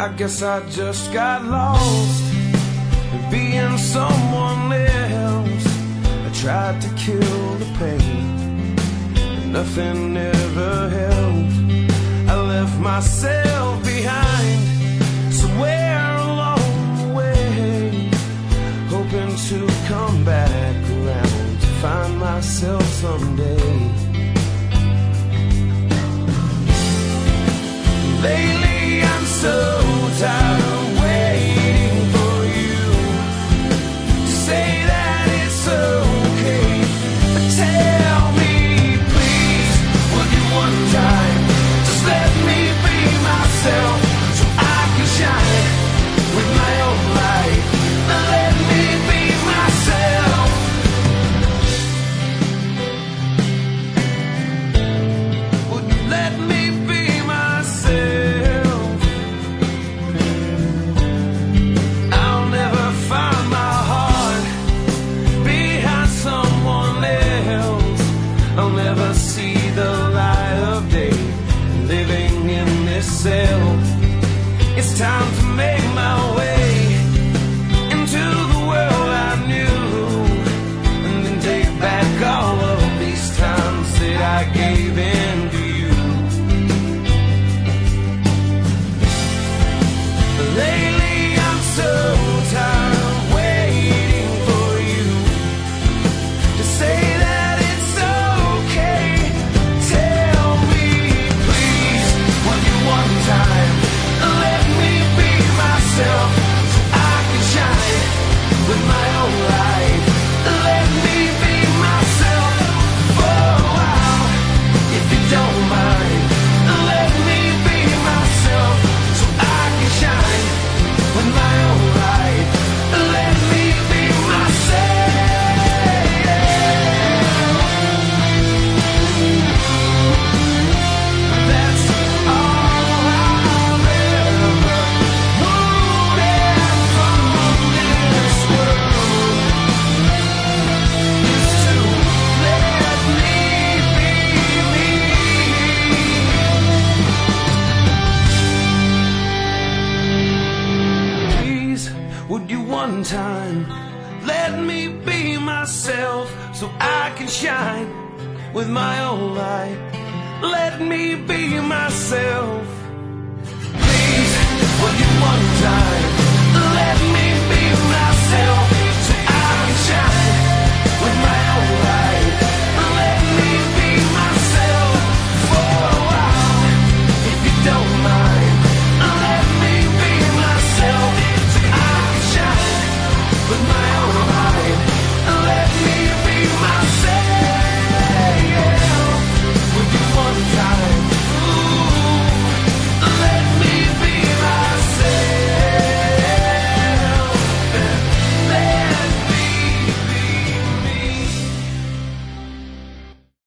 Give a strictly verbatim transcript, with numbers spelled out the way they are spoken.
I guess I just got lost in being someone else. I tried to kill the pain, but nothing ever helped. I left myself behind somewhere along the way, hoping to come back around to find myself someday. Lately I'm so tired of waiting for you to say that it's okay. But tell me, please, would you one time just let me be myself so I can shine with my own light? Let me be myself. Would you let me be myself? I'll never find my heart behind someone else. I'll never see the light of day living in this cell. It's time to make my way into the world I knew, and then take back all of these times that I gave in to you. Lately I'm so tired of waiting for you to say that it's okay. Tell me, please, will you one time let me be myself so I can shine with my own light? Let me be myself for a while, if you don't mind. Let me be myself so I can shine with my own light. Let me be myself. That's all I've ever wanted from this world, is to let me be me. Please, would you one time let me be myself so I can shine with my own light? Let me be myself. Please, would you one time let me